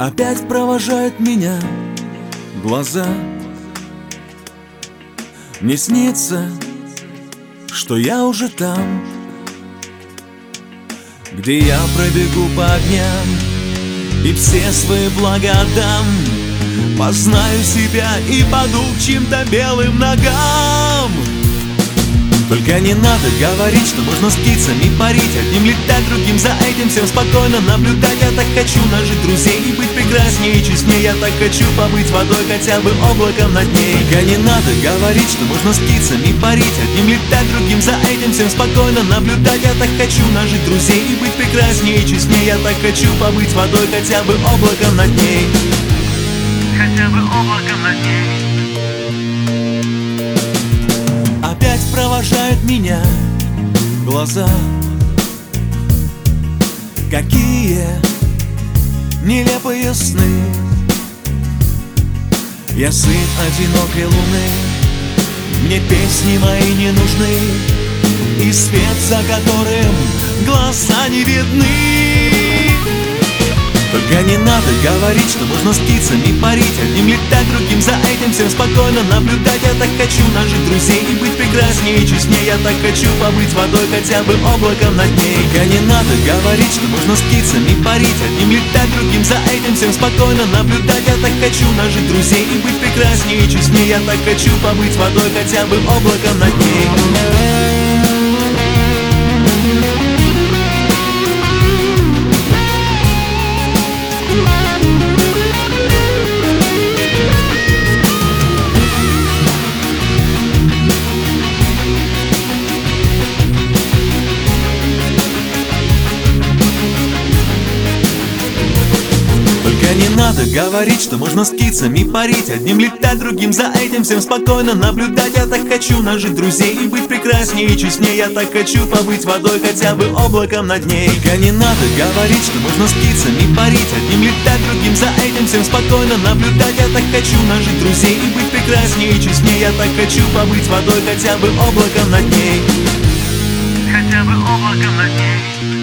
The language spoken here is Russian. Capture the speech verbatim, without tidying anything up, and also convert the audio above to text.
Опять провожают меня глаза. Мне снится, что я уже там, где я пробегу по огням и все свои блага отдам. Познаю себя и паду к чьим-то белым ногам. Только не надо говорить, что можно с птицами парить, одним летать, другим за этим всем спокойно наблюдать. Я так хочу нажить друзей и быть прекраснее и честнее. Я так хочу побыть водой, хотя бы облаком над ней. Только не надо говорить, что можно с птицами парить, одним летать, другим за этим всем спокойно наблюдать. Я так хочу нажить друзей и быть прекраснее и честнее. Я так хочу побыть водой, хотя бы облаком над ней. Хотя бы облаком над ней. Опять провожают меня глаза. Какие нелепые сны. Я сын одинокой луны, мне песни мои не нужны, и свет, за которым глаза не видны. Только не надо говорить, что можно с птицами парить, одним летать, другим за этим всем спокойно наблюдать. Я так хочу нажить друзей и быть прекраснее и честнее. Я так хочу побыть водой, хотя бы облаком над ней. Только не надо говорить, что можно с птицами парить, одним летать, другим за этим всем спокойно наблюдать. Я так хочу нажить друзей и быть прекраснее и честнее. Я так хочу побыть водой, хотя бы облаком над ней. Не надо говорить, что можно с птицами парить, одним летать, другим за этим всем спокойно наблюдать. Я так хочу нажить друзей и быть прекраснее и честнее. Я так хочу побыть водой, хотя бы облаком над ней. Только не надо говорить, что можно с птицами парить, одним летать, другим за этим всем спокойно наблюдать. Я так хочу нажить друзей и быть прекраснее и честнее. Я так хочу побыть водой, хотя бы облаком над ней. Хотя бы облаком над ней.